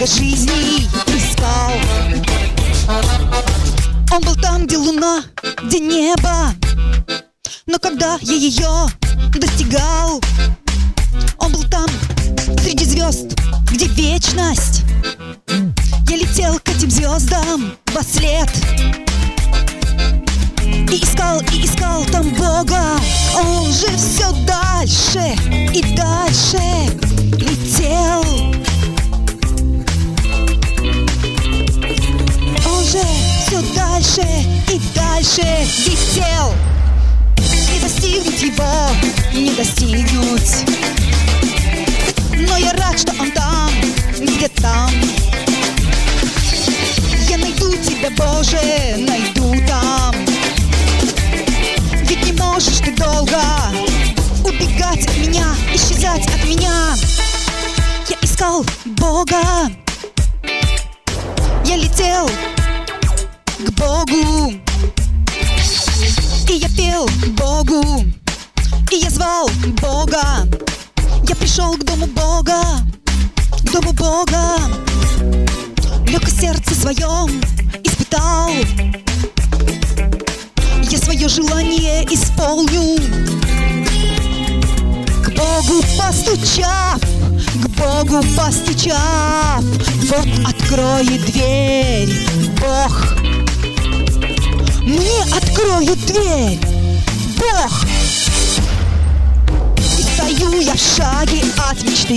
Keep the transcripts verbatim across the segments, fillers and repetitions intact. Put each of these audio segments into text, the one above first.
чудо жизни искал. Он был там, где луна, где небо. Но когда я ее достигал, он был там, среди звезд, где вечность. Я летел к этим звездам вослед и искал, и искал там Бога. Он же все дальше и дальше летел. Он же все дальше и дальше летел. Не достигнуть его, не достигнуть. Но я рад, что он там, где там. Я найду тебя, Боже, найду там. Ведь не можешь ты долго убегать от меня, исчезать от меня. Я искал Бога. Я летел к Богу. И я пел Богу. И я звал Бога. Я пришел к дому Бога, к дому Бога. Лег в сердце своем, испытал. Я свое желание исполню. К Богу постучав, к Богу постучав, вот откроет дверь Бог. Мне откроет дверь Бог. И стою я в шаге от мечты,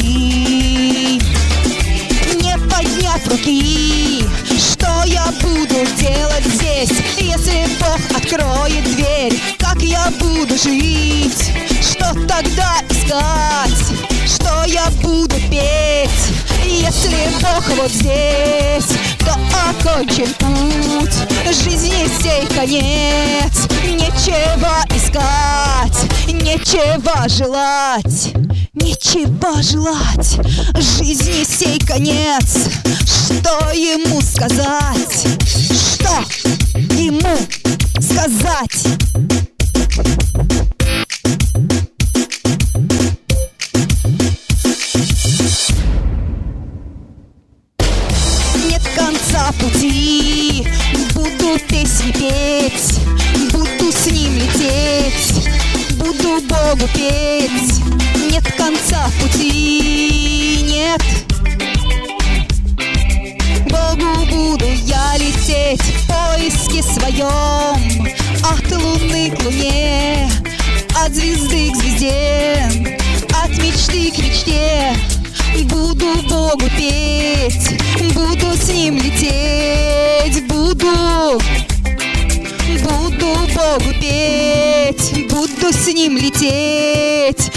не подняв руки. Что я буду делать здесь, если Бог откроет дверь? Как я буду жить? Что тогда искать? Что я буду петь? Если Бог вот здесь, то окончен путь жизни сей конец. Нечего искать, нечего желать, нечего желать. Жизни сей конец. Что ему сказать? Что ему сказать? Нет конца пути, буду песни петь, буду с ним лететь, буду Богу петь. Нет конца пути, нет. Богу буду я лететь в поиске своем, от луны к луне, от звезды к звезде, от мечты к мечте. Буду Богу петь, буду с ним лететь, буду, буду Богу петь, буду с ним лететь,